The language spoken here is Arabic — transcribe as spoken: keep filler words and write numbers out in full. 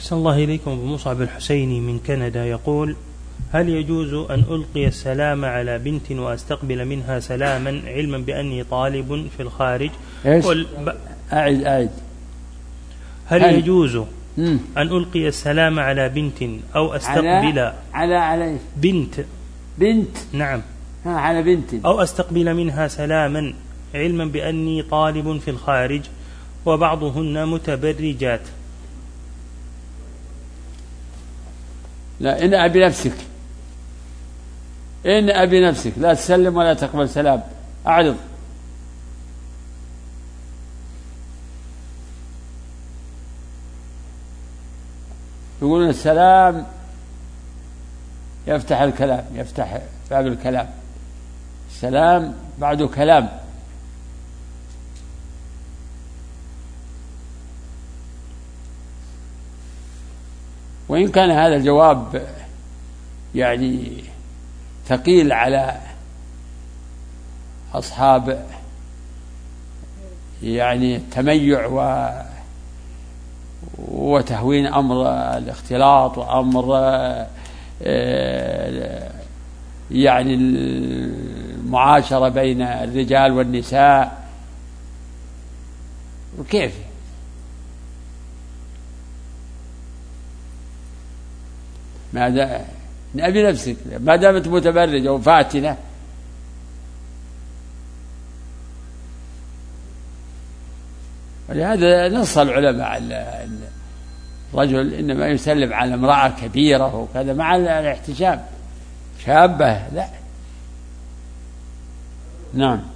أحسن الله إليكم. أبو مصعب الحسيني من كندا يقول: هل يجوز أن ألقي السلام على بنت وأستقبل منها سلاما علما بأني طالب في الخارج؟ قل أعد أعد هل, هل يجوز مم. أن ألقي السلام على بنت أو أستقبل على على, على بنت بنت نعم ها على بنت أو أستقبل منها سلاما علما بأني طالب في الخارج وبعضهن متبرجات؟ لا، إن أبي نفسك إن أبي نفسك لا تسلم ولا تقبل سلام، أعرض. يقولون السلام يفتح الكلام، يفتح باب الكلام، السلام بعده كلام. وإن كان هذا الجواب يعني ثقيل على أصحاب يعني التميع و وتهوين أمر الاختلاط وأمر يعني المعاشرة بين الرجال والنساء، وكيف ماذا نبي نفسك ما دامت متبرجة وفاتنة؟ ولهذا نص العلماء على الرجل إنما يسلم على امرأة كبيرة وكذا مع الاحتشام، شابة لا. نعم.